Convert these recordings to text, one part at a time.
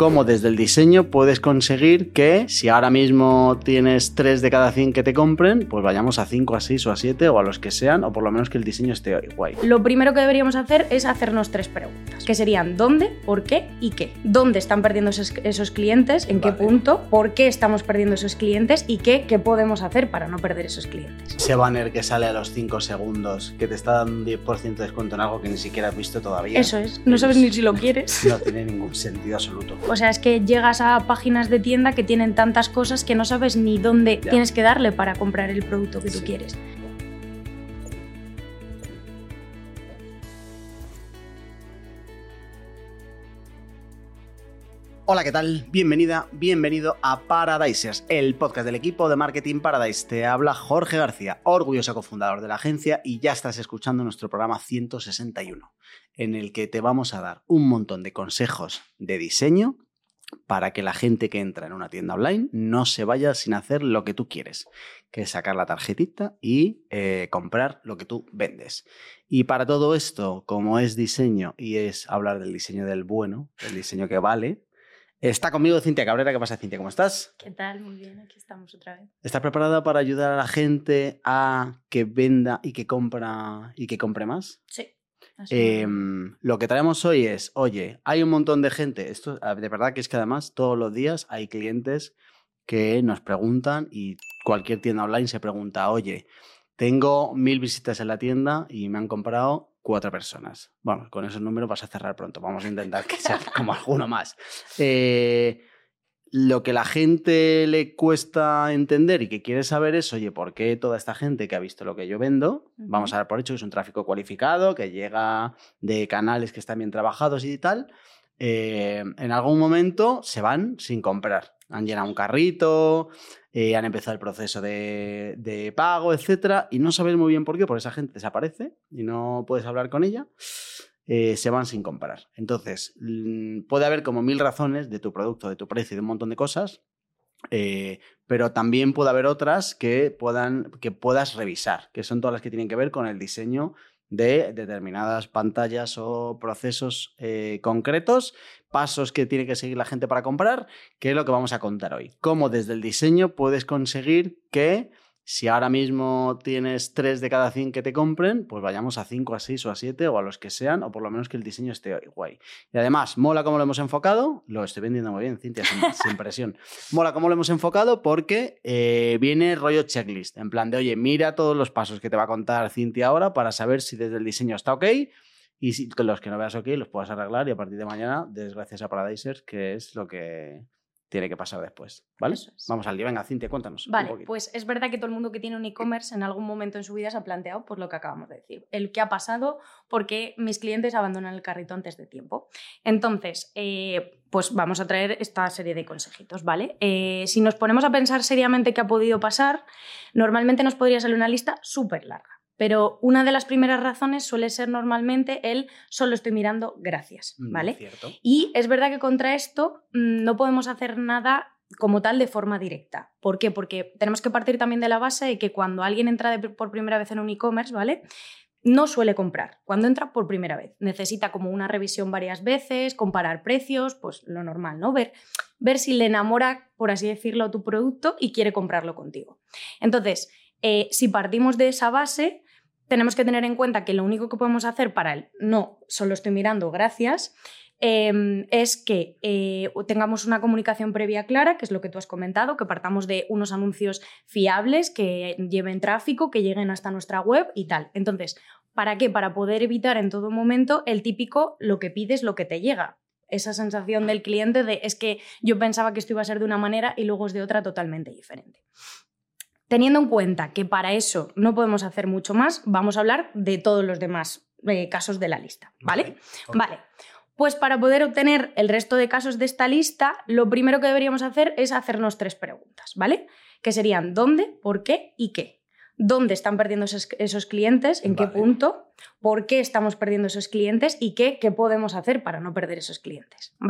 cómo desde el diseño puedes conseguir que si ahora mismo tienes 3 de cada 100 que te compren, pues vayamos a 5, a 6 o a 7 o a los que sean, o por lo menos que el diseño esté guay. Lo primero que deberíamos hacer es hacernos 3 preguntas, que serían ¿dónde?, ¿por qué? y ¿qué? ¿Dónde están perdiendo esos clientes? ¿En qué punto? ¿Por qué estamos perdiendo esos clientes? ¿Y qué podemos hacer para no perder esos clientes? Ese banner que sale a los 5 segundos, que te está dando un 10% de descuento en algo que ni siquiera has visto todavía. Eso es, no sabes ni si lo quieres. No tiene ningún sentido absoluto. O sea, es que llegas a páginas de tienda que tienen tantas cosas que no sabes ni dónde tienes que darle para comprar el producto que tú quieres. Hola, ¿qué tal? Bienvenida, bienvenido a Paradisers, el podcast del equipo de Marketing Paradise. Te habla Jorge García, orgulloso cofundador de la agencia, y ya estás escuchando nuestro programa 161, en el que te vamos a dar un montón de consejos de diseño para que la gente que entra en una tienda online no se vaya sin hacer lo que tú quieres, que es sacar la tarjetita y comprar lo que tú vendes. Y para todo esto, como es diseño y es hablar del diseño del bueno, el diseño que vale, está conmigo Cintia Cabrera. ¿Qué pasa, Cintia? ¿Cómo estás? ¿Qué tal? Muy bien, aquí estamos otra vez. ¿Estás preparada para ayudar a la gente a que venda y que compre más? Sí. Lo que traemos hoy es, oye, hay un montón de gente, esto de verdad que es que además todos los días hay clientes que nos preguntan, y cualquier tienda online se pregunta, oye, tengo 1000 visitas en la tienda y me han comprado 4 personas. Bueno, con esos números vas a cerrar pronto, vamos a intentar que sea como alguno más. Lo que la gente le cuesta entender y que quiere saber es, oye, ¿por qué toda esta gente que ha visto lo que yo vendo, vamos a dar por hecho que es un tráfico cualificado, que llega de canales que están bien trabajados y tal, en algún momento se van sin comprar? Han llenado un carrito, han empezado el proceso de pago, etcétera, y no sabes muy bien por qué, porque esa gente desaparece y no puedes hablar con ella. Se van sin comprar. Entonces, puede haber como 1000 razones de tu producto, de tu precio y de un montón de cosas, pero también puede haber otras que puedas revisar, que son todas las que tienen que ver con el diseño de determinadas pantallas o procesos concretos, pasos que tiene que seguir la gente para comprar, que es lo que vamos a contar hoy. Cómo desde el diseño puedes conseguir que si ahora mismo tienes 3 de cada 100 que te compren, pues vayamos a 5, a 6 o a 7 o a los que sean, o por lo menos que el diseño esté guay. Y además, mola cómo lo hemos enfocado, lo estoy vendiendo muy bien, Cintia, sin presión. Mola cómo lo hemos enfocado porque viene rollo checklist, en plan de, oye, mira todos los pasos que te va a contar Cintia ahora para saber si desde el diseño está ok, y si los que no veas ok los puedas arreglar, y a partir de mañana, gracias a Paradisers, que es lo que tiene que pasar después, ¿vale? Eso es. Vamos al lío. Venga, Cintia, cuéntanos. Vale, pues es verdad que todo el mundo que tiene un e-commerce en algún momento en su vida se ha planteado pues lo que acabamos de decir. El qué ha pasado, por qué mis clientes abandonan el carrito antes de tiempo. Entonces, pues vamos a traer esta serie de consejitos, ¿vale? Si nos ponemos a pensar seriamente qué ha podido pasar, normalmente nos podría salir una lista súper larga. Pero una de las primeras razones suele ser normalmente el solo estoy mirando, gracias, ¿vale? Cierto. Y es verdad que contra esto no podemos hacer nada como tal de forma directa. ¿Por qué? Porque tenemos que partir también de la base de que cuando alguien entra por primera vez en un e-commerce, ¿vale?, no suele comprar. Cuando entra por primera vez, necesita como una revisión varias veces, comparar precios, pues lo normal, ¿no? Ver si le enamora, por así decirlo, tu producto y quiere comprarlo contigo. Entonces, si partimos de esa base, tenemos que tener en cuenta que lo único que podemos hacer para el no solo estoy mirando, gracias, es que tengamos una comunicación previa clara, que es lo que tú has comentado, que partamos de unos anuncios fiables, que lleven tráfico, que lleguen hasta nuestra web y tal. Entonces, ¿para qué? Para poder evitar en todo momento el típico lo que pides, lo que te llega. Esa sensación del cliente de es que yo pensaba que esto iba a ser de una manera y luego es de otra totalmente diferente. Teniendo en cuenta que para eso no podemos hacer mucho más, vamos a hablar de todos los demás casos de la lista, ¿vale? Vale. Pues para poder obtener el resto de casos de esta lista, lo primero que deberíamos hacer es hacernos 3 preguntas, ¿vale? Que serían ¿dónde?, ¿por qué? y ¿qué? ¿Dónde están perdiendo esos clientes? ¿En qué punto? ¿Por qué estamos perdiendo esos clientes? ¿Y qué podemos hacer para no perder esos clientes? Vale.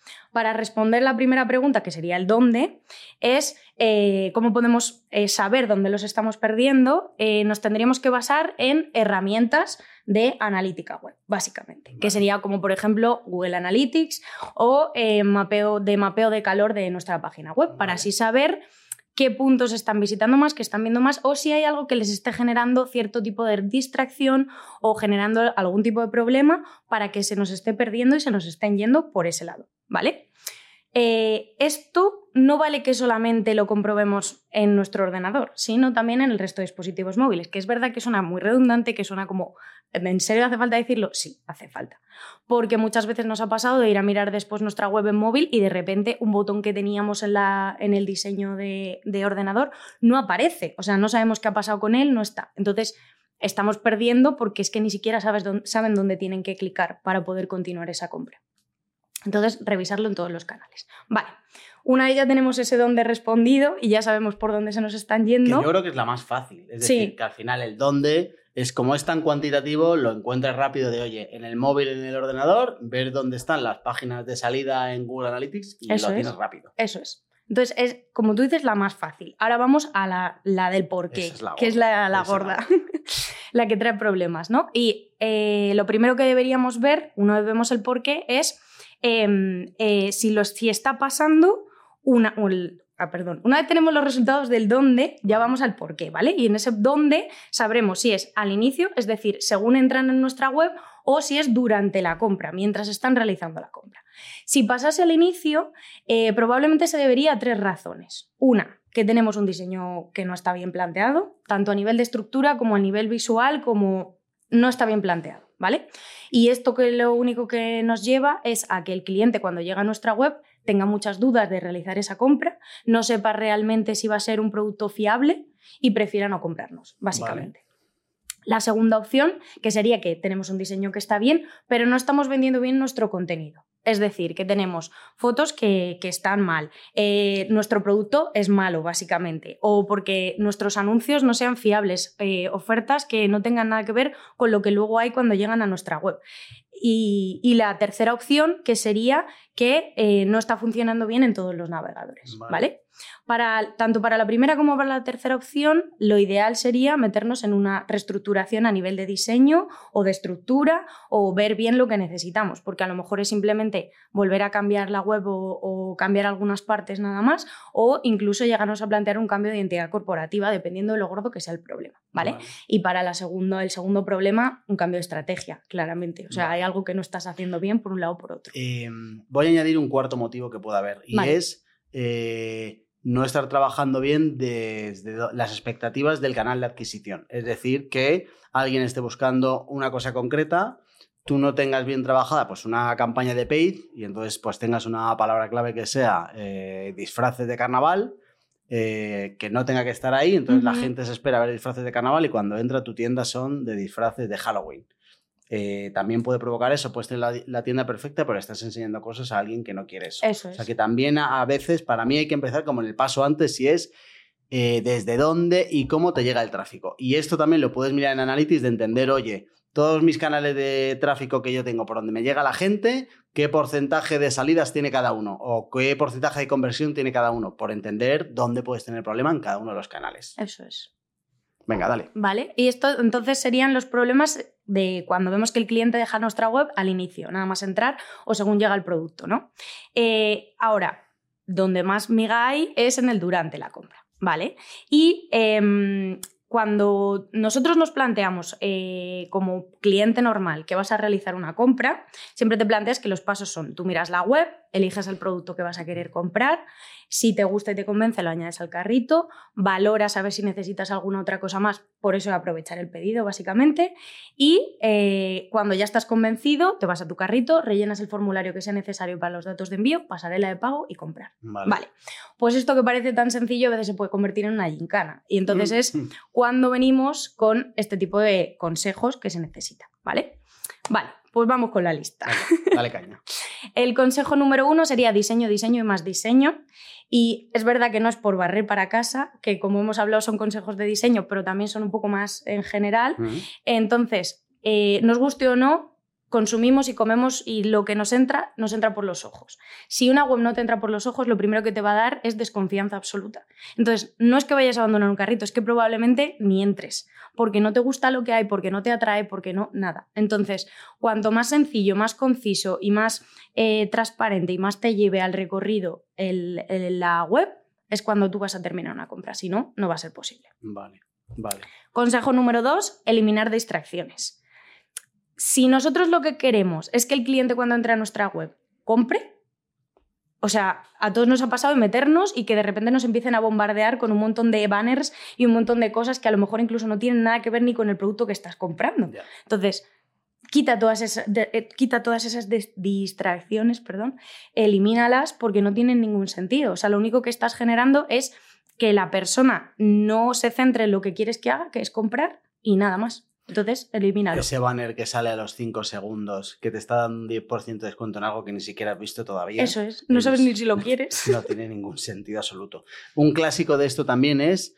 Para responder la primera pregunta, que sería el dónde, es cómo podemos saber dónde los estamos perdiendo. Nos tendríamos que basar en herramientas de analítica web, básicamente, que sería como, por ejemplo, Google Analytics o mapeo de calor de nuestra página web, para así saber qué puntos están visitando más, qué están viendo más, o si hay algo que les esté generando cierto tipo de distracción o generando algún tipo de problema para que se nos esté perdiendo y se nos estén yendo por ese lado, ¿vale? Esto no vale que solamente lo comprobemos en nuestro ordenador, sino también en el resto de dispositivos móviles, que es verdad que suena muy redundante, que suena como, ¿en serio hace falta decirlo? Sí, hace falta. Porque muchas veces nos ha pasado de ir a mirar después nuestra web en móvil y de repente un botón que teníamos en el diseño de ordenador no aparece, o sea, no sabemos qué ha pasado con él, no está. Entonces, estamos perdiendo porque es que ni siquiera saben dónde tienen que clicar para poder continuar esa compra. Entonces, revisarlo en todos los canales. Vale, una vez ya tenemos ese dónde respondido y ya sabemos por dónde se nos están yendo. Que yo creo que es la más fácil. Es decir, que al final el dónde es como es tan cuantitativo, lo encuentras rápido de, oye, en el móvil, en el ordenador, ver dónde están las páginas de salida en Google Analytics y lo tienes rápido. Eso es. Entonces, es, como tú dices, la más fácil. Ahora vamos a la del porqué, que es la gorda, la que trae problemas, ¿no? Y lo primero que deberíamos ver, una vez vemos el porqué, es si está pasando una vez tenemos los resultados del dónde, ya vamos al por qué, ¿vale? Y en ese dónde sabremos si es al inicio, es decir, según entran en nuestra web, o si es durante la compra, mientras están realizando la compra. Si pasase al inicio, probablemente se debería a 3 razones. Una, que tenemos un diseño que no está bien planteado, tanto a nivel de estructura como a nivel visual, como no está bien planteado, ¿vale? Y esto que lo único que nos lleva es a que el cliente, cuando llega a nuestra web, tenga muchas dudas de realizar esa compra, no sepa realmente si va a ser un producto fiable y prefiera no comprarnos, básicamente. Vale. La segunda opción, que sería que tenemos un diseño que está bien, pero no estamos vendiendo bien nuestro contenido. Es decir, que tenemos fotos que están mal, nuestro producto es malo, básicamente, o porque nuestros anuncios no sean fiables, ofertas que no tengan nada que ver con lo que luego hay cuando llegan a nuestra web. Y la tercera opción, que sería que no está funcionando bien en todos los navegadores, ¿vale? Tanto para la primera como para la tercera opción, lo ideal sería meternos en una reestructuración a nivel de diseño o de estructura o ver bien lo que necesitamos, porque a lo mejor es simplemente volver a cambiar la web o cambiar algunas partes nada más, o incluso llegarnos a plantear un cambio de identidad corporativa dependiendo de lo gordo que sea el problema, ¿vale? Y para el segundo problema, un cambio de estrategia, claramente. O sea, hay algo que no estás haciendo bien por un lado o por otro. Voy a añadir un cuarto motivo que pueda haber y es no estar trabajando bien desde las expectativas del canal de adquisición. Es decir, que alguien esté buscando una cosa concreta, tú no tengas bien trabajada pues una campaña de paid y entonces pues tengas una palabra clave que sea disfraces de carnaval, que no tenga que estar ahí, entonces la gente se espera a ver disfraces de carnaval y cuando entra a tu tienda son de disfraces de Halloween. También puede provocar eso, puedes tener la tienda perfecta, pero estás enseñando cosas a alguien que no quiere eso. Eso es. O sea que también a veces, para mí hay que empezar como en el paso antes, si es desde dónde y cómo te llega el tráfico. Y esto también lo puedes mirar en Analytics de entender, oye, todos mis canales de tráfico que yo tengo, por donde me llega la gente, qué porcentaje de salidas tiene cada uno o qué porcentaje de conversión tiene cada uno, por entender dónde puedes tener problema en cada uno de los canales. Eso es. Venga, dale. Vale, y esto entonces serían los problemas de cuando vemos que el cliente deja nuestra web al inicio, nada más entrar o según llega el producto, ¿no? Ahora, donde más miga hay es en el durante la compra, ¿vale? Y cuando nosotros nos planteamos como cliente normal que vas a realizar una compra, siempre te planteas que los pasos son, tú miras la web, eliges el producto que vas a querer comprar, si te gusta y te convence lo añades al carrito, valoras a ver si necesitas alguna otra cosa más, por eso aprovechar el pedido básicamente, y cuando ya estás convencido te vas a tu carrito, rellenas el formulario que sea necesario para los datos de envío, pasarela de pago y comprar. Vale. Pues esto que parece tan sencillo a veces se puede convertir en una gincana y entonces es cuando venimos con este tipo de consejos que se necesitan, ¿vale? Vale, pues vamos con la lista. Dale caña. El consejo número 1 sería diseño, diseño y más diseño. Y es verdad que no es por barrer para casa, que como hemos hablado son consejos de diseño, pero también son un poco más en general. Entonces, nos guste o no, consumimos y comemos y lo que nos entra por los ojos. Si una web no te entra por los ojos, lo primero que te va a dar es desconfianza absoluta. Entonces, no es que vayas a abandonar un carrito, es que probablemente ni entres, porque no te gusta lo que hay, porque no te atrae, porque no, nada. Entonces, cuanto más sencillo, más conciso y más transparente y más te lleve al recorrido la web, es cuando tú vas a terminar una compra. Si no, no va a ser posible. Vale. Consejo número 2, eliminar distracciones. Si nosotros lo que queremos es que el cliente cuando entre a nuestra web compre, o sea, a todos nos ha pasado de meternos y que de repente nos empiecen a bombardear con un montón de banners y un montón de cosas que a lo mejor incluso no tienen nada que ver ni con el producto que estás comprando. Yeah. Entonces, quita todas esas distracciones, elimínalas porque no tienen ningún sentido. O sea, lo único que estás generando es que la persona no se centre en lo que quieres que haga, que es comprar, y nada más. Entonces, elimínalo. Ese banner que sale a los 5 segundos, que te está dando un 10% de descuento en algo que ni siquiera has visto todavía. Eso es, no sabes ni si lo quieres. No tiene ningún sentido absoluto. Un clásico de esto también es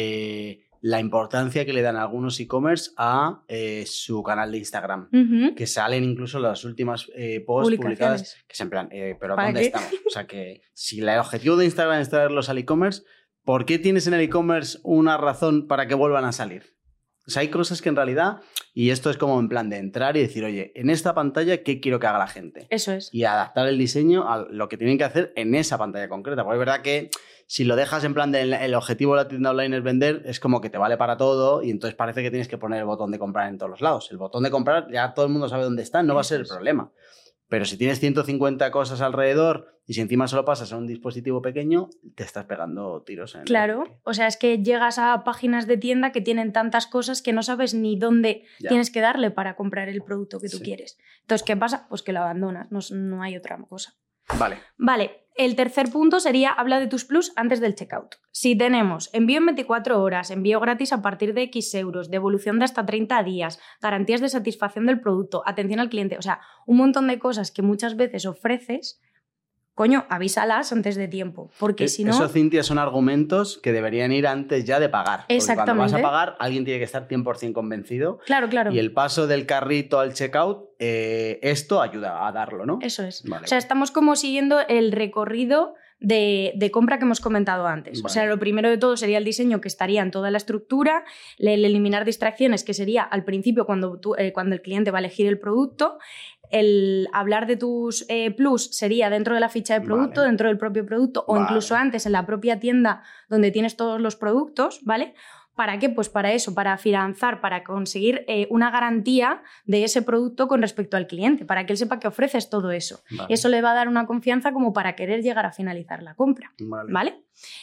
la importancia que le dan algunos e-commerce a su canal de Instagram. Que salen incluso las últimas posts publicadas, que es en plan, pero ¿dónde estamos? O sea que si el objetivo de Instagram es traerlos al e-commerce, ¿por qué tienes en el e-commerce una razón para que vuelvan a salir? O sea, hay cosas que en realidad, y esto es como en plan de entrar y decir, oye, en esta pantalla, ¿qué quiero que haga la gente? Eso es. Y adaptar el diseño a lo que tienen que hacer en esa pantalla concreta. Porque es verdad que si lo dejas en plan el objetivo de la tienda online es vender, es como que te vale para todo y entonces parece que tienes que poner el botón de comprar en todos los lados. El botón de comprar ya todo el mundo sabe dónde está, no va a ser el problema. Pero si tienes 150 cosas alrededor y si encima solo pasas a un dispositivo pequeño, te estás pegando tiros en Claro, o sea, es que llegas a páginas de tienda que tienen tantas cosas que no sabes ni dónde tienes que darle para comprar el producto que tú quieres. Entonces, ¿qué pasa? Pues que lo abandonas, no hay otra cosa. Vale, el tercer punto sería habla de tus plus antes del checkout. Si tenemos envío en 24 horas, envío gratis a partir de X euros, devolución de hasta 30 días, garantías de satisfacción del producto, atención al cliente, o sea, un montón de cosas que muchas veces ofreces, coño, avísalas antes de tiempo, porque si no... Eso, Cintia, son argumentos que deberían ir antes ya de pagar. Exactamente. Porque cuando vas a pagar, alguien tiene que estar 100% convencido. Claro. Y el paso del carrito al checkout, esto ayuda a darlo, ¿no? Eso es. Vale. O sea, estamos como siguiendo el recorrido de compra que hemos comentado antes. Vale. O sea, lo primero de todo sería el diseño, que estaría en toda la estructura, el eliminar distracciones, que sería al principio cuando el cliente va a elegir el producto. El hablar de tus plus sería dentro de la ficha de producto, dentro del propio producto o incluso antes en la propia tienda donde tienes todos los productos, ¿vale? ¿Para qué? Pues para eso, para afianzar, para conseguir una garantía de ese producto con respecto al cliente, para que él sepa que ofreces todo eso. Vale. Eso le va a dar una confianza como para querer llegar a finalizar la compra, ¿vale?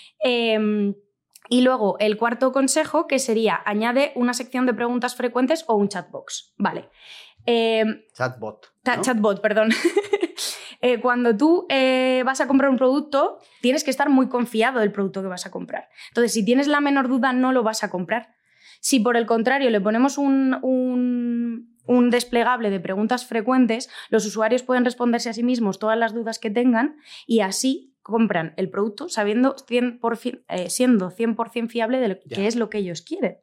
Y luego el cuarto consejo, que sería añade una sección de preguntas frecuentes o un chatbox, ¿vale? Chatbot. ¿No? Chatbot, perdón. Cuando tú vas a comprar un producto, tienes que estar muy confiado del producto que vas a comprar. Entonces, si tienes la menor duda, no lo vas a comprar. Si por el contrario le ponemos un desplegable de preguntas frecuentes, los usuarios pueden responderse a sí mismos todas las dudas que tengan y así compran el producto siendo 100% fiable de lo que es lo que ellos quieren.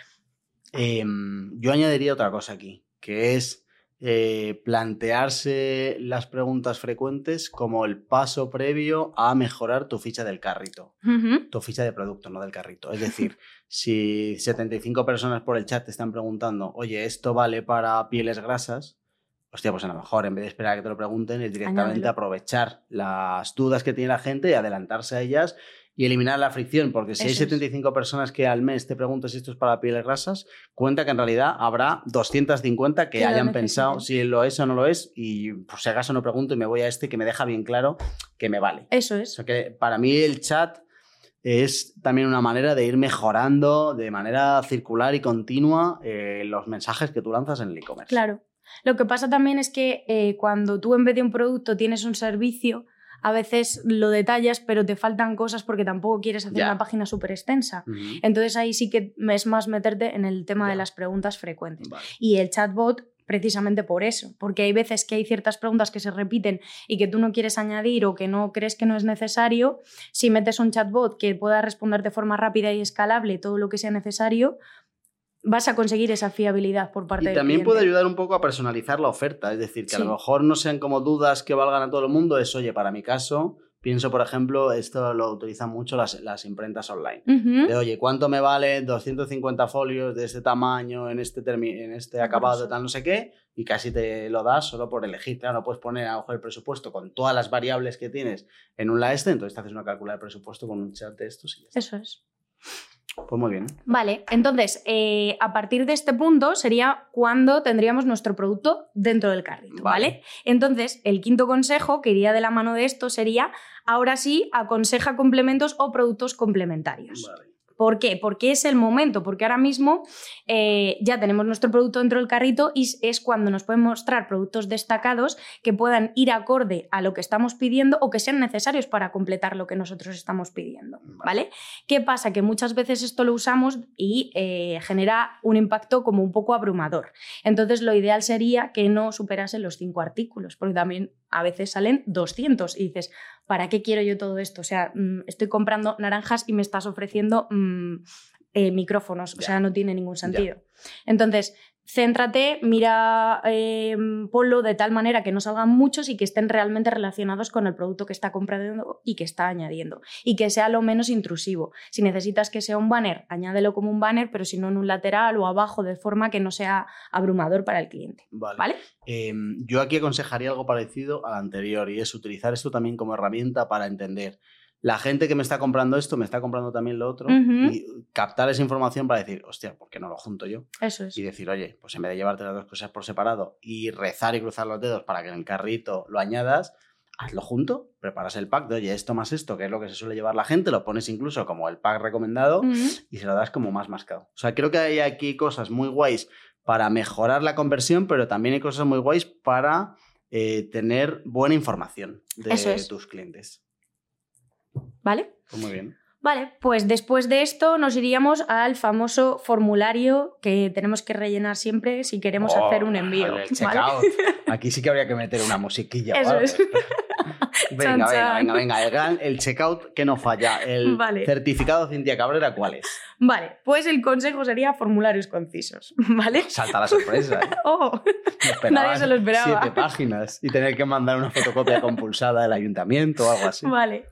Yo añadiría otra cosa aquí, que es plantearse las preguntas frecuentes como el paso previo a mejorar tu ficha del carrito. Tu ficha de producto, no del carrito. Es decir, si 75 personas por el chat te están preguntando, oye, ¿esto vale para pieles grasas? Hostia, pues a lo mejor en vez de esperar a que te lo pregunten es directamente aprovechar las dudas que tiene la gente y adelantarse a ellas y eliminar la fricción, porque si hay 75 personas que al mes te preguntan si esto es para pieles grasas, cuenta que en realidad habrá 250 que hayan pensado si lo es o no lo es y por si acaso no pregunto y me voy a este que me deja bien claro que me vale. Eso es. O sea que para mí el chat es también una manera de ir mejorando de manera circular y continua los mensajes que tú lanzas en el e-commerce. Claro. Lo que pasa también es que cuando tú en vez de un producto tienes un servicio, a veces lo detallas, pero te faltan cosas porque tampoco quieres hacer una página súper extensa. Entonces ahí sí que es más meterte en el tema de las preguntas frecuentes. Vale. Y el chatbot, precisamente por eso, porque hay veces que hay ciertas preguntas que se repiten y que tú no quieres añadir o que no crees que no es necesario. Si metes un chatbot que pueda responder de forma rápida y escalable todo lo que sea necesario, vas a conseguir esa fiabilidad por parte del cliente. Y también puede ayudar un poco a personalizar la oferta, es decir, que a lo mejor no sean como dudas que valgan a todo el mundo, es, oye, para mi caso, pienso, por ejemplo, esto lo utilizan mucho las imprentas online, de, oye, ¿cuánto me vale 250 folios de este tamaño, en este acabado, tal, no sé qué? Y casi te lo das solo por elegir. Claro, no puedes poner a lo mejor el presupuesto con todas las variables que tienes en un entonces te haces una calculadora de presupuesto con un chat de estos y ya está. Eso es. Pues muy bien. Vale, entonces, a partir de este punto sería cuando tendríamos nuestro producto dentro del carrito, ¿vale? Entonces, el quinto consejo que iría de la mano de esto sería, ahora sí, aconseja complementos o productos complementarios. Vale. ¿Por qué? Porque es el momento, porque ahora mismo ya tenemos nuestro producto dentro del carrito y es cuando nos pueden mostrar productos destacados que puedan ir acorde a lo que estamos pidiendo o que sean necesarios para completar lo que nosotros estamos pidiendo, ¿vale? ¿Qué pasa? Que muchas veces esto lo usamos y genera un impacto como un poco abrumador. Entonces, lo ideal sería que no superasen los 5 artículos, porque también a veces salen 200 y dices, ¿para qué quiero yo todo esto? O sea, estoy comprando naranjas y me estás ofreciendo micrófonos, o sea, no tiene ningún sentido. Entonces, céntrate, mira, ponlo de tal manera que no salgan muchos y que estén realmente relacionados con el producto que está comprando y que está añadiendo. Y que sea lo menos intrusivo. Si necesitas que sea un banner, añádelo como un banner, pero si no en un lateral o abajo, de forma que no sea abrumador para el cliente. ¿Vale? Yo aquí aconsejaría algo parecido al anterior, y es utilizar esto también como herramienta para entender. La gente que me está comprando esto, me está comprando también lo otro, y captar esa información para decir, hostia, ¿por qué no lo junto yo? Eso es. Y decir, oye, pues en vez de llevarte las dos cosas por separado y rezar y cruzar los dedos para que en el carrito lo añadas, hazlo junto, preparas el pack de, oye, esto más esto, que es lo que se suele llevar la gente, lo pones incluso como el pack recomendado y se lo das como más mascado. O sea, creo que hay aquí cosas muy guays para mejorar la conversión, pero también hay cosas muy guays para tener buena información de tus clientes. ¿Vale? Pues muy bien. Vale, pues después de esto nos iríamos al famoso formulario que tenemos que rellenar siempre si queremos hacer un envío. El checkout. ¿Vale? Aquí sí que habría que meter una musiquilla. Eso es. Venga. El checkout que no falla. El certificado Cintia Cabrera, ¿cuál es? Vale, pues el consejo sería formularios concisos, ¿vale? Salta la sorpresa, ¿eh? Oh, nadie se lo esperaba. 7 páginas y tener que mandar una fotocopia compulsada del ayuntamiento o algo así. Vale.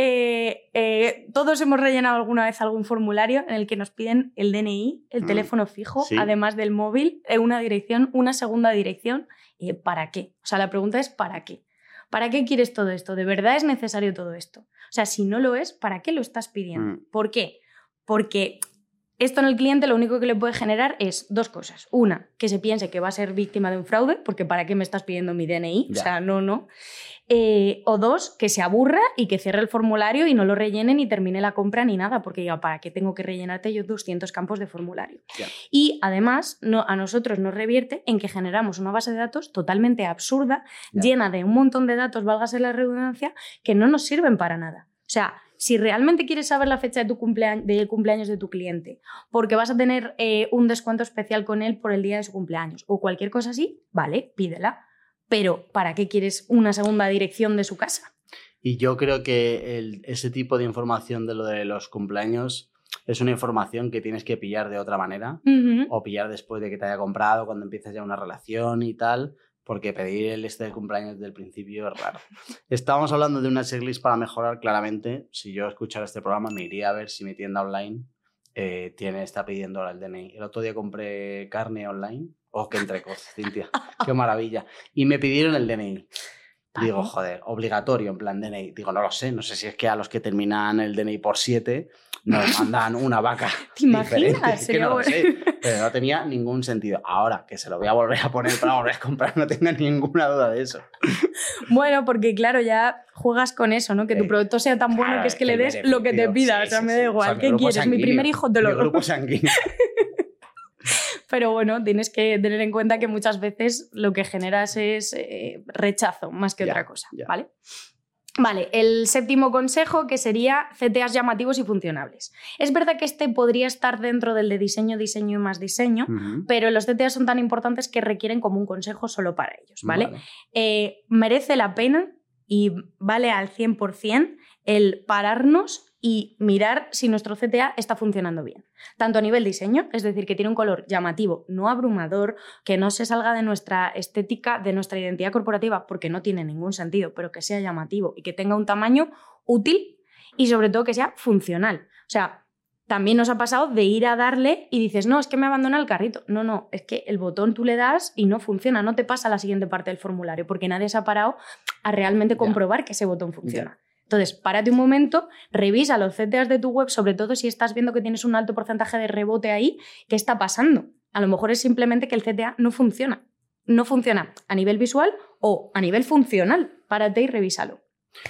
Todos hemos rellenado alguna vez algún formulario en el que nos piden el DNI, el teléfono fijo, además del móvil, una dirección, una segunda dirección. ¿Para qué? O sea, la pregunta es ¿para qué? ¿Para qué quieres todo esto? ¿De verdad es necesario todo esto? O sea, si no lo es, ¿para qué lo estás pidiendo? ¿Por qué? Porque esto en el cliente lo único que le puede generar es 2 cosas. Una, que se piense que va a ser víctima de un fraude, porque ¿para qué me estás pidiendo mi DNI? Ya. O sea, no. O 2, que se aburra y que cierre el formulario y no lo rellene ni termine la compra ni nada, porque diga, ¿para qué tengo que rellenarte yo 200 campos de formulario? Ya. Y además a nosotros nos revierte en que generamos una base de datos totalmente absurda, llena de un montón de datos, válgase la redundancia, que no nos sirven para nada. O sea, si realmente quieres saber la fecha de del cumpleaños de tu cliente, porque vas a tener un descuento especial con él por el día de su cumpleaños o cualquier cosa así, vale, pídela. Pero ¿para qué quieres una segunda dirección de su casa? Y yo creo que ese tipo de información de lo de los cumpleaños es una información que tienes que pillar de otra manera o pillar después de que te haya comprado, cuando empiezas ya una relación y tal. Porque pedir el de cumpleaños del principio es raro. Estábamos hablando de una checklist para mejorar claramente. Si yo escuchara este programa me iría a ver si mi tienda online está pidiendo ahora el DNI. El otro día compré carne online. Oh, qué entrecot, Cintia. Qué maravilla. Y me pidieron el DNI. Digo, joder, obligatorio en plan DNI. Digo, no lo sé. No sé si es que a los que terminan el DNI por 7 nos mandan una vaca. ¿Te imaginas? Que no lo sé, pero no tenía ningún sentido. Ahora que se lo voy a volver a poner para volver a comprar, no tenga ninguna duda de eso. Bueno, porque claro, ya juegas con eso, ¿no? Que tu producto sea tan bueno que es que le des lo que te pida. O sea, me da igual. ¿Qué quieres? Sanguíneo. Mi primer hijo te lo... Mi grupo sanguíneo. Pero bueno, tienes que tener en cuenta que muchas veces lo que generas es rechazo más que otra cosa, ¿vale? Vale, el séptimo consejo, que sería CTAs llamativos y funcionables. Es verdad que este podría estar dentro del de diseño y más diseño, pero los CTAs son tan importantes que requieren como un consejo solo para ellos, ¿vale? Merece la pena y vale al 100% el pararnos y mirar si nuestro CTA está funcionando bien. Tanto a nivel diseño, es decir, que tiene un color llamativo, no abrumador, que no se salga de nuestra estética, de nuestra identidad corporativa, porque no tiene ningún sentido, pero que sea llamativo y que tenga un tamaño útil y sobre todo que sea funcional. O sea, también nos ha pasado de ir a darle y dices, no, es que me abandona el carrito. No, es que el botón tú le das y no funciona, no te pasa a la siguiente parte del formulario, porque nadie se ha parado a realmente comprobar que ese botón funciona. Entonces, párate un momento, revisa los CTAs de tu web, sobre todo si estás viendo que tienes un alto porcentaje de rebote ahí. ¿Qué está pasando? A lo mejor es simplemente que el CTA no funciona. No funciona a nivel visual o a nivel funcional. Párate y revísalo.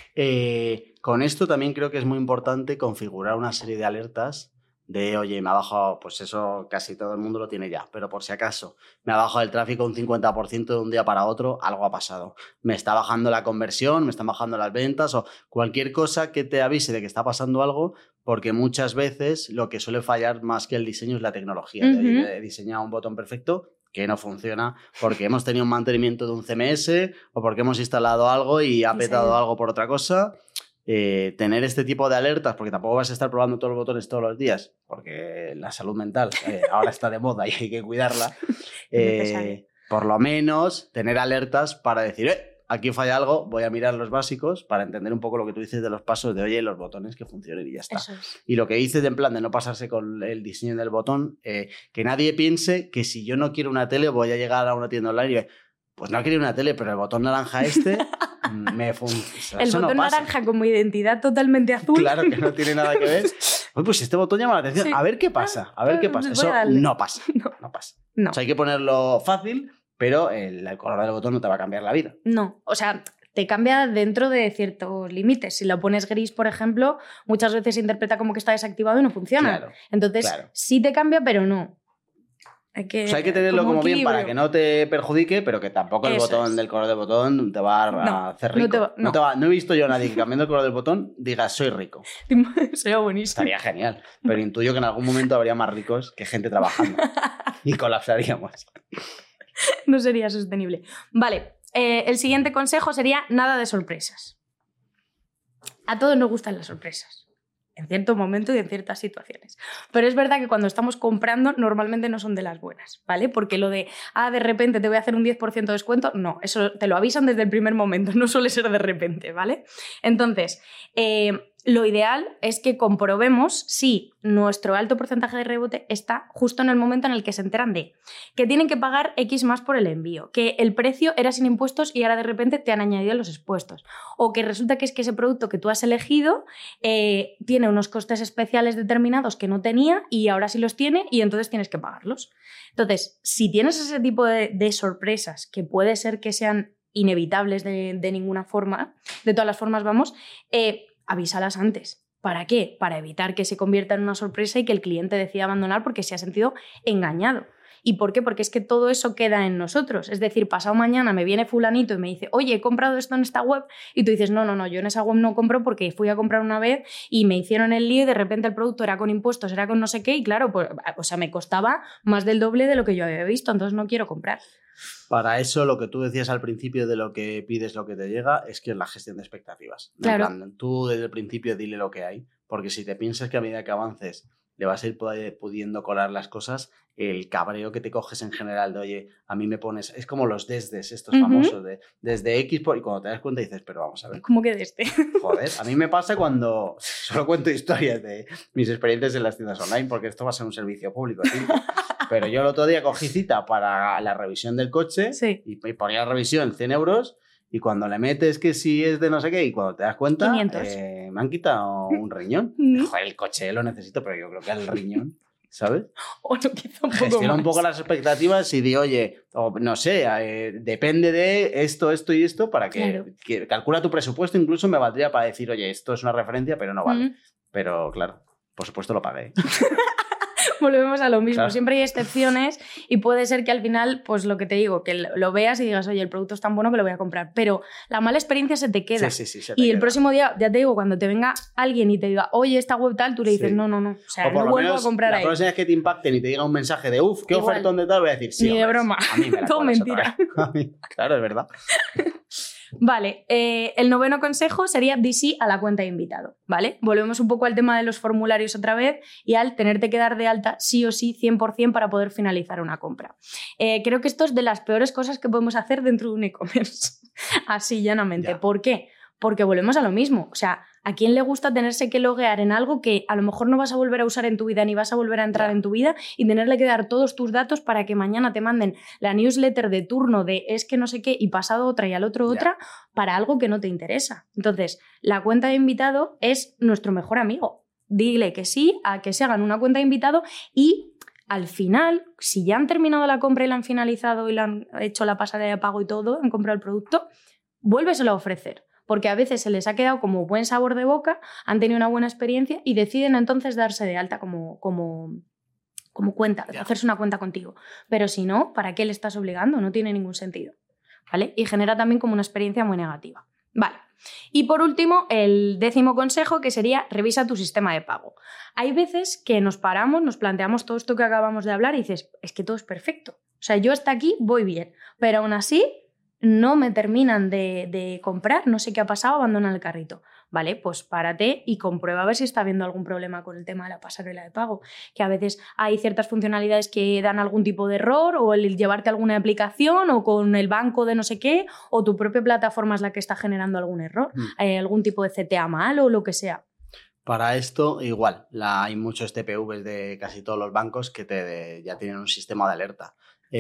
Con esto también creo que es muy importante configurar una serie de alertas de, oye, me ha bajado, pues eso casi todo el mundo lo tiene ya, pero por si acaso, me ha bajado el tráfico un 50% de un día para otro, algo ha pasado. Me está bajando la conversión, me están bajando las ventas o cualquier cosa que te avise de que está pasando algo, porque muchas veces lo que suele fallar más que el diseño es la tecnología. De, oye, he diseñado un botón perfecto que no funciona porque hemos tenido un mantenimiento de un CMS o porque hemos instalado algo y ha petado algo por otra cosa. Tener este tipo de alertas, porque tampoco vas a estar probando todos los botones todos los días, porque la salud mental ahora está de moda y hay que cuidarla. Por lo menos tener alertas para decir, aquí falla algo, voy a mirar los básicos para entender un poco lo que tú dices de los pasos de, oye, los botones que funcionen y ya está. Eso es. Y lo que dices de en plan de no pasarse con el diseño del botón, que nadie piense que si yo no quiero una tele voy a llegar a una tienda online y pues no quería una tele, pero el botón naranja me funciona. El botón naranja como identidad totalmente azul. Claro, que no tiene nada que ver. Pues este botón llama la atención. Sí. A ver qué pasa. Eso no pasa. No pasa. No. O sea, hay que ponerlo fácil, pero el color del botón no te va a cambiar la vida. No, o sea, te cambia dentro de ciertos límites. Si lo pones gris, por ejemplo, muchas veces se interpreta como que está desactivado y no funciona. Claro, Entonces, sí te cambia, pero no. Hay que tenerlo como bien para que no te perjudique, pero que tampoco el botón del color del botón te va a hacer rico. No he visto yo a nadie que cambiando el color del botón diga soy rico. Sería buenísimo. Estaría genial. Pero intuyo que en algún momento habría más ricos que gente trabajando. Y colapsaríamos. No sería sostenible. Vale, el siguiente consejo sería nada de sorpresas. A todos nos gustan las sorpresas. En cierto momento y en ciertas situaciones. Pero es verdad que cuando estamos comprando normalmente no son de las buenas, ¿vale? Porque lo de, de repente te voy a hacer un 10% de descuento, no, eso te lo avisan desde el primer momento, no suele ser de repente, ¿vale? Entonces, lo ideal es que comprobemos si nuestro alto porcentaje de rebote está justo en el momento en el que se enteran de que tienen que pagar X más por el envío, que el precio era sin impuestos y ahora de repente te han añadido los impuestos, o que resulta que es que ese producto que tú has elegido tiene unos costes especiales determinados que no tenía y ahora sí los tiene y entonces tienes que pagarlos. Entonces, si tienes ese tipo de sorpresas que puede ser que sean inevitables de ninguna forma, de todas las formas, vamos, avísalas antes. ¿Para qué? Para evitar que se convierta en una sorpresa y que el cliente decida abandonar porque se ha sentido engañado. ¿Y por qué? Porque es que todo eso queda en nosotros. Es decir, pasado mañana me viene fulanito y me dice, oye, he comprado esto en esta web, y tú dices, no, yo en esa web no compro porque fui a comprar una vez y me hicieron el lío y de repente el producto era con impuestos, era con no sé qué y claro, pues, o sea, me costaba más del doble de lo que yo había visto, entonces no quiero comprar. Para eso, lo que tú decías al principio de lo que pides, lo que te llega, es que es la gestión de expectativas. Claro. En plan, tú desde el principio dile lo que hay, porque si te piensas que a medida que avances le vas a ir pudiendo colar las cosas, el cabreo que te coges en general de, oye, a mí me pones... Es como los desdes estos famosos, de desde X, y cuando te das cuenta dices, pero vamos a ver. ¿Cómo que desde? Joder, a mí me pasa cuando... Solo cuento historias de mis experiencias en las tiendas online, porque esto va a ser un servicio público, ¿sí? Pero yo el otro día cogí cita para la revisión del coche y ponía la revisión 100 euros y cuando le metes que si es de no sé qué y cuando te das cuenta 500. Me han quitado un riñón. Joder, el coche lo necesito, pero yo creo que el riñón, ¿sabes? O no, quizá un poco Gestiona más. un poco las expectativas y di, oye, no sé, depende de esto y esto para que calcula tu presupuesto, incluso me valdría para decir, oye, esto es una referencia, pero no vale. Pero claro, por supuesto lo pagué. Volvemos a lo mismo, claro. Siempre hay excepciones y puede ser que al final, pues lo que te digo, que lo veas y digas, oye, el producto es tan bueno que lo voy a comprar, pero la mala experiencia se te queda. Sí, se te y queda. El próximo día, ya te digo, cuando te venga alguien y te diga, oye, esta web tal, tú le dices, no, o sea, no vuelvo a comprar ahí. La próxima vez que te impacten y te diga un mensaje de, qué ofertón de tal, voy a decir, sí, ni de broma, a mí me la todo mentira. Claro, es verdad. Vale, el 9º consejo sería di sí a la cuenta de invitado, ¿vale? Volvemos un poco al tema de los formularios otra vez y al tenerte que dar de alta sí o sí 100% para poder finalizar una compra. Creo que esto es de las peores cosas que podemos hacer dentro de un e-commerce, así llanamente. Ya. ¿Por qué? Porque volvemos a lo mismo. O sea, ¿a quién le gusta tenerse que loguear en algo que a lo mejor no vas a volver a usar en tu vida ni vas a volver a entrar en tu vida y tenerle que dar todos tus datos para que mañana te manden la newsletter de turno de es que no sé qué y pasado otra y al otro otra para algo que no te interesa? Entonces, la cuenta de invitado es nuestro mejor amigo. Dile que sí a que se hagan una cuenta de invitado y al final, si ya han terminado la compra y la han finalizado y le han hecho la pasarela de pago y todo, han comprado el producto, vuélveselo a ofrecer. Porque a veces se les ha quedado como buen sabor de boca, han tenido una buena experiencia y deciden entonces darse de alta como cuenta, hacerse una cuenta contigo. Pero si no, ¿para qué le estás obligando? No tiene ningún sentido, ¿vale? Y genera también como una experiencia muy negativa. Vale. Y por último, el 10º consejo, que sería revisa tu sistema de pago. Hay veces que nos paramos, nos planteamos todo esto que acabamos de hablar y dices, es que todo es perfecto. O sea, yo hasta aquí voy bien, pero aún así no me terminan de comprar, no sé qué ha pasado, abandonan el carrito. Vale, pues párate y comprueba a ver si está habiendo algún problema con el tema de la pasarela de pago. Que a veces hay ciertas funcionalidades que dan algún tipo de error, o el llevarte alguna aplicación, o con el banco de no sé qué, o tu propia plataforma es la que está generando algún error, algún tipo de CTA mal o lo que sea. Para esto, igual, hay muchos TPVs de casi todos los bancos que ya tienen un sistema de alerta.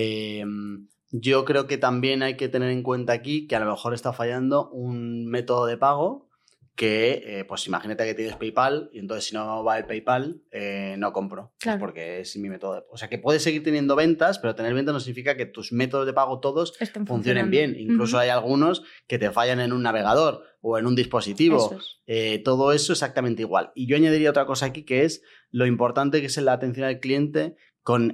Yo creo que también hay que tener en cuenta aquí que a lo mejor está fallando un método de pago que, pues imagínate que tienes PayPal y entonces si no va el PayPal, no compro. Claro. Pues porque es mi método de pago. O sea, que puedes seguir teniendo ventas, pero tener ventas no significa que tus métodos de pago todos funcionen bien. Incluso hay algunos que te fallan en un navegador o en un dispositivo. Eso es. Todo eso exactamente igual. Y yo añadiría otra cosa aquí, que es lo importante que es la atención al cliente con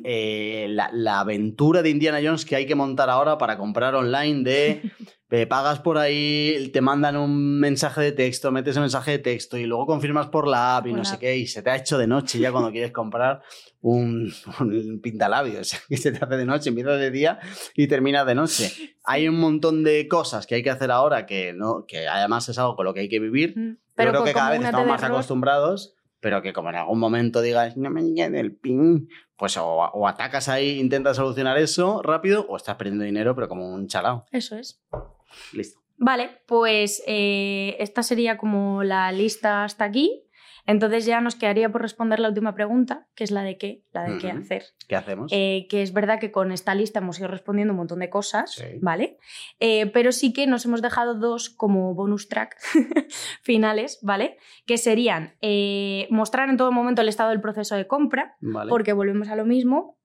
la aventura de Indiana Jones que hay que montar ahora para comprar online de pagas por ahí, te mandan un mensaje de texto, metes el mensaje de texto y luego confirmas por la app y no sé qué, y se te ha hecho de noche ya cuando quieres comprar un pintalabios, que se te hace de noche, empieza de día y termina de noche. Hay un montón de cosas que hay que hacer ahora que además es algo con lo que hay que vivir. Pero yo creo que cada vez estamos más acostumbrados, pero que como en algún momento digas, no me llegue el pin, pues o atacas ahí, intentas solucionar eso rápido, o estás perdiendo dinero, pero como un chalao. Eso es. Listo. Vale, pues esta sería como la lista hasta aquí. Entonces ya nos quedaría por responder la última pregunta, que es la de qué hacer. ¿Qué hacemos? Que es verdad que con esta lista hemos ido respondiendo un montón de cosas, sí. ¿Vale? Pero sí que nos hemos dejado 2 como bonus track finales, ¿vale? Que serían mostrar en todo momento el estado del proceso de compra, vale. Porque volvemos a lo mismo.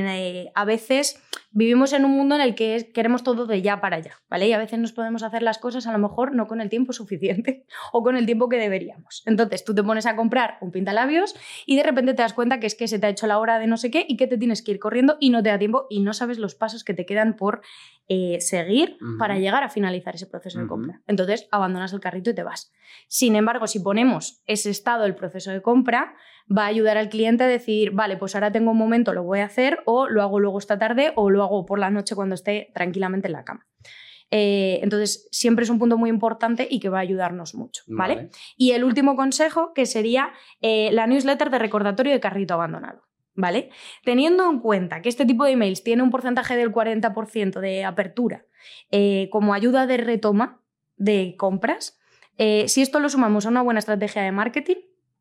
A veces vivimos en un mundo en el que queremos todo de ya para allá, ¿vale? Y a veces nos podemos hacer las cosas a lo mejor no con el tiempo suficiente o con el tiempo que deberíamos. Entonces tú te pones a comprar un pintalabios y de repente te das cuenta que es que se te ha hecho la hora de no sé qué y que te tienes que ir corriendo y no te da tiempo y no sabes los pasos que te quedan por seguir para llegar a finalizar ese proceso de compra. Entonces abandonas el carrito y te vas. Sin embargo, si ponemos ese estado del proceso de compra, va a ayudar al cliente a decir, vale, pues ahora tengo un momento, lo voy a hacer, o lo hago luego esta tarde, o lo hago por la noche cuando esté tranquilamente en la cama. Entonces, siempre es un punto muy importante y que va a ayudarnos mucho, ¿vale? Y el último consejo, que sería la newsletter de recordatorio de carrito abandonado, ¿vale? Teniendo en cuenta que este tipo de emails tiene un porcentaje del 40% de apertura como ayuda de retoma de compras, si esto lo sumamos a una buena estrategia de marketing,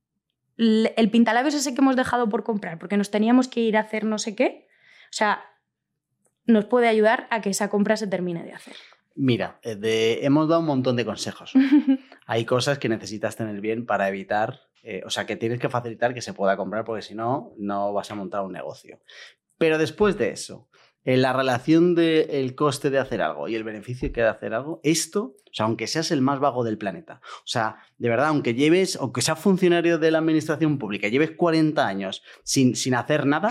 el pintalabios ese que hemos dejado por comprar porque nos teníamos que ir a hacer no sé qué, o sea, nos puede ayudar a que esa compra se termine de hacer. Mira, hemos dado un montón de consejos. Hay cosas que necesitas tener bien para evitar, o sea, que tienes que facilitar que se pueda comprar porque si no, no vas a montar un negocio. Pero después de eso, en la relación del coste de hacer algo y el beneficio que da hacer algo, esto, o sea, aunque seas el más vago del planeta, o sea, de verdad, aunque seas funcionario de la administración pública, lleves 40 años sin hacer nada,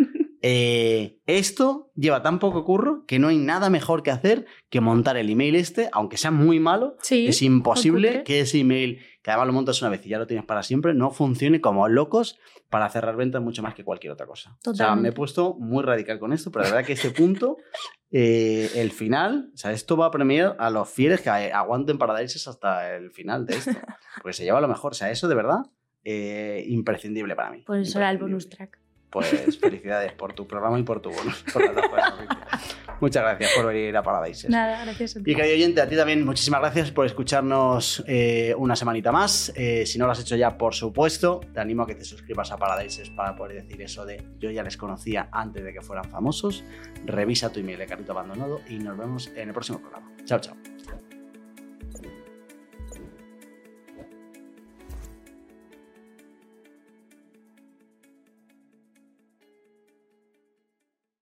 esto lleva tan poco curro que no hay nada mejor que hacer que montar el email aunque sea muy malo, sí, es imposible que ese email que además lo montas una vez y ya lo tienes para siempre, no funcione como locos para cerrar ventas mucho más que cualquier otra cosa. Totalmente. O sea, me he puesto muy radical con esto, pero la verdad que este punto, el final, o sea, esto va a premiar a los fieles que aguanten Paradises hasta el final de esto, porque se lleva lo mejor. O sea, eso de verdad, imprescindible para mí. Por eso era el bonus track. Pues felicidades por tu programa y por tu bonus. Por las dos cosas. Muchas gracias por venir a Paradises. Nada, gracias a ti. Y querido oyente, a ti también muchísimas gracias por escucharnos una semanita más. Si no lo has hecho ya, por supuesto, te animo a que te suscribas a Paradises para poder decir eso de yo ya les conocía antes de que fueran famosos. Revisa tu email de Carrito Abandonado y nos vemos en el próximo programa. Chao, chao.